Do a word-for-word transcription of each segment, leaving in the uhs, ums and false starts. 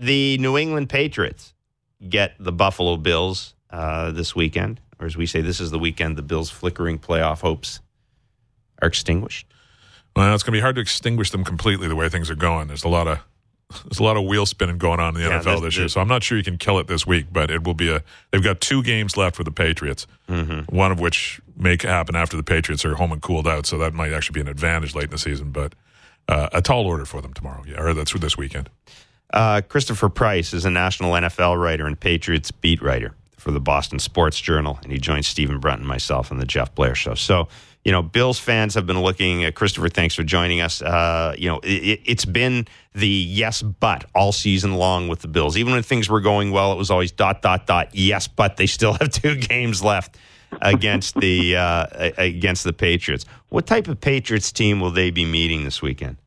the New England Patriots get the Buffalo Bills uh, this weekend, or as we say, this is the weekend the Bills' flickering playoff hopes are extinguished. Well, it's going to be hard to extinguish them completely the way things are going. There's a lot of there's a lot of wheel spinning going on in the yeah, N F L this year, so I'm not sure you can kill it this week. But it will be a. They've got two games left for the Patriots, mm-hmm. one of which may happen after the Patriots are home and cooled out, so that might actually be an advantage late in the season. But uh, a tall order for them tomorrow, yeah, or that's this weekend. Uh, Christopher Price is a national N F L writer and Patriots beat writer for the Boston Sports Journal, and he joins Stephen Brunt and myself on the Jeff Blair Show. So, you know, Bills fans have been looking. Uh, Christopher, thanks for joining us. Uh, you know, it, it's been the yes, but all season long with the Bills. Even when things were going well, it was always dot, dot, dot, yes, but they still have two games left against the uh, against the Patriots. What type of Patriots team will they be meeting this weekend?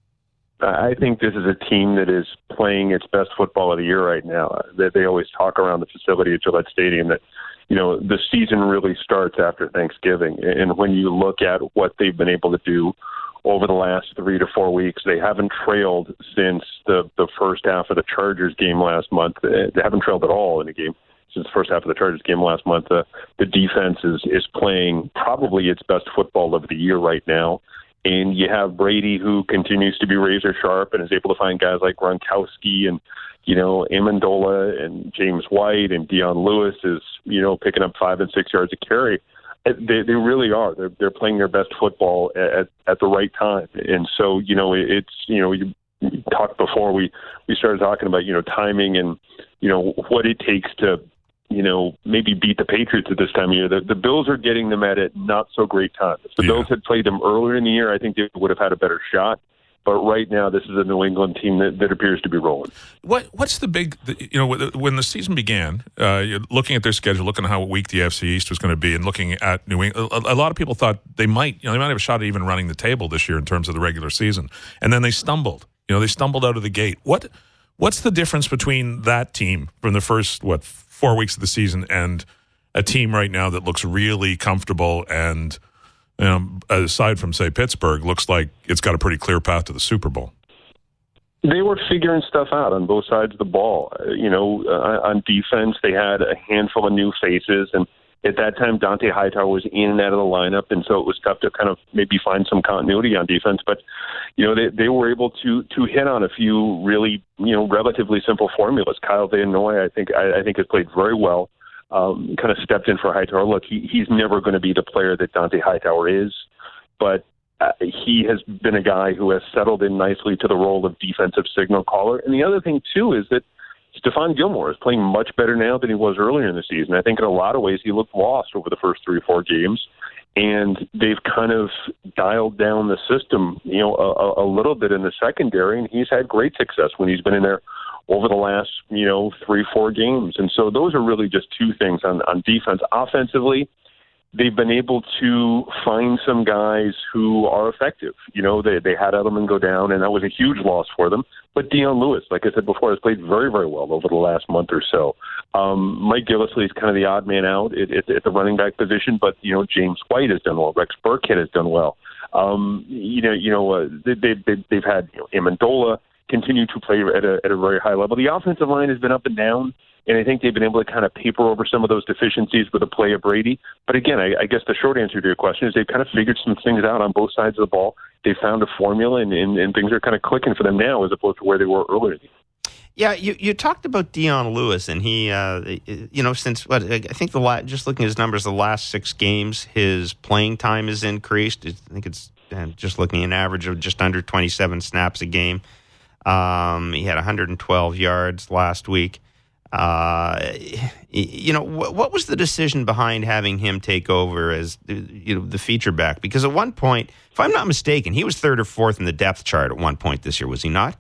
I think this is a team that is playing its best football of the year right now. They, they always talk around the facility at Gillette Stadium that, you know, the season really starts after Thanksgiving. And when you look at what they've been able to do over the last three to four weeks, they haven't trailed since the, the first half of the Chargers game last month. They haven't trailed at all in a game since the first half of the Chargers game last month. The, the defense is, is playing probably its best football of the year right now. And you have Brady, who continues to be razor sharp and is able to find guys like Gronkowski and, you know, Amendola and James White, and Dion Lewis is, you know, picking up five and six yards a carry. They, they really are. They're, they're playing their best football at, at the right time. And so, you know, it's, you know, you talked before we, we started talking about, you know, timing and, you know, what it takes to, you know, maybe beat the Patriots at this time of year. The, the Bills are getting them at a not so great time. If the yeah. Bills had played them earlier in the year, I think they would have had a better shot. But right now, this is a New England team that, that appears to be rolling. What What's the big, you know, when the season began, uh, you're looking at their schedule, looking at how weak the A F C East was going to be, and looking at New England, a, a lot of people thought they might, you know, they might have a shot at even running the table this year in terms of the regular season. And then they stumbled. You know, they stumbled out of the gate. What What's the difference between that team from the first, what, four weeks of the season and a team right now that looks really comfortable and, you know, aside from, say, Pittsburgh, looks like it's got a pretty clear path to the Super Bowl? They were figuring stuff out on both sides of the ball. Uh, you know, uh, on defense, they had a handful of new faces, and at that time, Dante Hightower was in and out of the lineup, and so it was tough to kind of maybe find some continuity on defense. But, you know, they, they were able to to hit on a few really, you know, relatively simple formulas. Kyle Van Noy, I think, I, I think has played very well. Um, kind of stepped in for Hightower. Look, he, he's never going to be the player that Dante Hightower is, but uh, he has been a guy who has settled in nicely to the role of defensive signal caller. And the other thing, too, is that Stephon Gilmore is playing much better now than he was earlier in the season. I think in a lot of ways he looked lost over the first three or four games, and they've kind of dialed down the system, you know, a, a little bit in the secondary, and he's had great success when he's been in there over the last, you know, three, four games. And so those are really just two things on, on defense. Offensively, they've been able to find some guys who are effective. You know, they they had Edelman go down, and that was a huge loss for them. But Dion Lewis, like I said before, has played very, very well over the last month or so. Um, Mike Gillislee is kind of the odd man out at, at, at the running back position, but, you know, James White has done well. Rex Burkhead has done well. Um, you know, you know, uh, they, they, they, they've had, you know, Amendola continue to play at a, at a very high level. The offensive line has been up and down, and I think they've been able to kind of paper over some of those deficiencies with the play of Brady. But again, I, I guess the short answer to your question is they've kind of figured some things out on both sides of the ball. They found a formula, and, and, and things are kind of clicking for them now as opposed to where they were earlier. Yeah, you, you talked about Dion Lewis, and he, uh, you know, since what I think the la- just looking at his numbers, the last six games, his playing time has increased. I think it's uh, just looking at an average of just under twenty-seven snaps a game. Um, he had one hundred twelve yards last week. Uh, you know, what, what was the decision behind having him take over as, you know, the feature back? Because at one point, if I'm not mistaken, he was third or fourth in the depth chart at one point this year, was he not?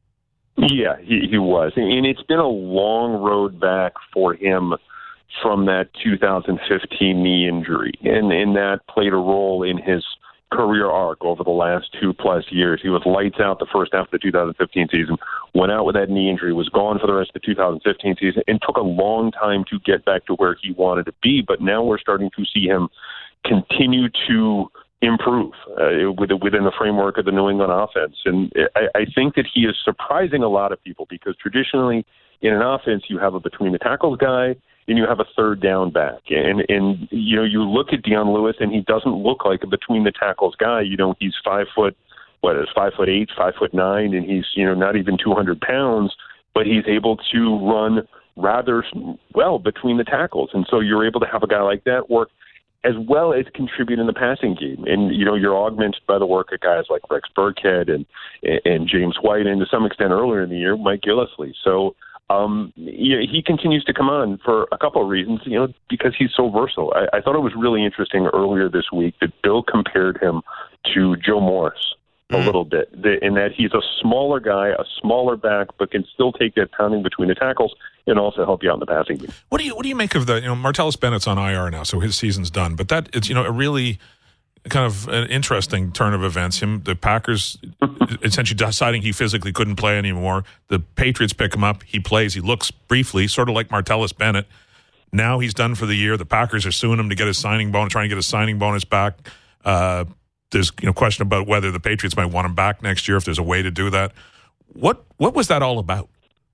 Yeah, he, he was. And it's been a long road back for him from that two thousand fifteen knee injury. And, and that played a role in his career arc over the last two plus years. He was lights out the first half of the two thousand fifteen season, went out with that knee injury, was gone for the rest of the two thousand fifteen season, and took a long time to get back to where he wanted to be. But now we're starting to see him continue to improve uh, within the framework of the New England offense. And I, I think that he is surprising a lot of people because traditionally in an offense you have a between the tackles guy and you have a third down back. And, and you know, you look at Dion Lewis and he doesn't look like a between the tackles guy. You know, he's five foot, what is five foot eight, five foot nine, and he's, you know, not even two hundred pounds, but he's able to run rather well between the tackles. And so you're able to have a guy like that work as well as contribute in the passing game. And, you know, you're augmented by the work of guys like Rex Burkhead and and James White, and to some extent earlier in the year, Mike Gillislee. So um, you know, he continues to come on for a couple of reasons, you know, because he's so versatile. I, I thought it was really interesting earlier this week that Bill compared him to Joe Morris a mm-hmm. little bit, in that he's a smaller guy, a smaller back, but can still take that pounding between the tackles and also help you out in the passing game. What do you what do you make of the, you know, Martellus Bennett's on I R now, so his season's done, but that it's, you know, a really kind of an interesting turn of events. Him, the Packers essentially deciding he physically couldn't play anymore. The Patriots pick him up, he plays, he looks briefly, sort of like Martellus Bennett. Now he's done for the year. The Packers are suing him to get his signing bonus, trying to get his signing bonus back. Uh, There's, you know, question about whether the Patriots might want him back next year, if there's a way to do that. What what was that all about?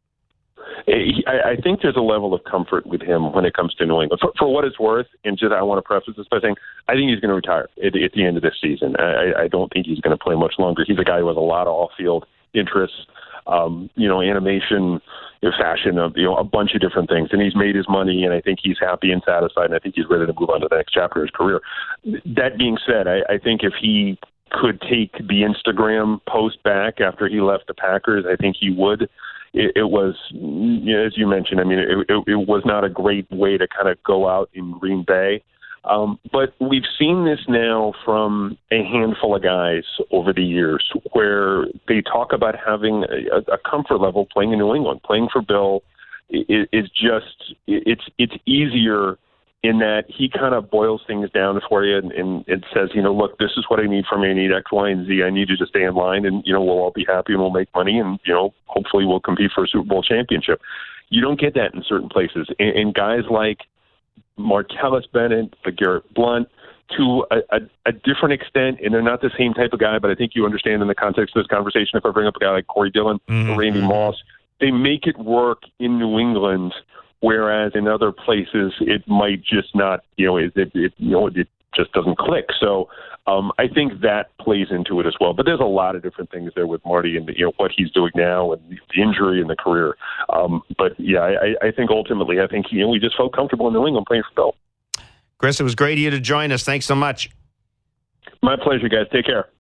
I, I think there's a level of comfort with him when it comes to New England. For, for what it's worth, and just I want to preface this by saying, I think he's going to retire at, at the end of this season. I, I don't think he's going to play much longer. He's a guy who has a lot of off-field interests, um, you know, animation, you know, fashion, of, you know, a bunch of different things. And he's made his money, and I think he's happy and satisfied, and I think he's ready to move on to the next chapter of his career. That being said, I, I think if he could take the Instagram post back after he left the Packers, I think he would. It, it was, you know, as you mentioned, I mean, it, it, it was not a great way to kind of go out in Green Bay. Um, but we've seen this now from a handful of guys over the years where they talk about having a, a comfort level playing in New England. Playing for Bill is, is just, it's it's easier in that he kind of boils things down for you and, and it says, you know, look, this is what I need from you. I need X, Y, and Z. I need you to stay in line, and, you know, we'll all be happy and we'll make money, and, you know, hopefully we'll compete for a Super Bowl championship. You don't get that in certain places. And, and guys like Martellus Bennett, Garrett Blunt, to a, a, a different extent, and they're not the same type of guy, but I think you understand in the context of this conversation, if I bring up a guy like Corey Dillon mm-hmm. or Randy Moss, they make it work in New England, whereas in other places it might just not, you know, it, it, it you know, it just doesn't click. So um, I think that plays into it as well. But there's a lot of different things there with Marty and, you know, what he's doing now and the injury and the career. Um, but yeah, I, I think ultimately, I think, you know, we just felt comfortable in New England playing for Bill. Chris, it was great of you to join us. Thanks so much. My pleasure, guys. Take care.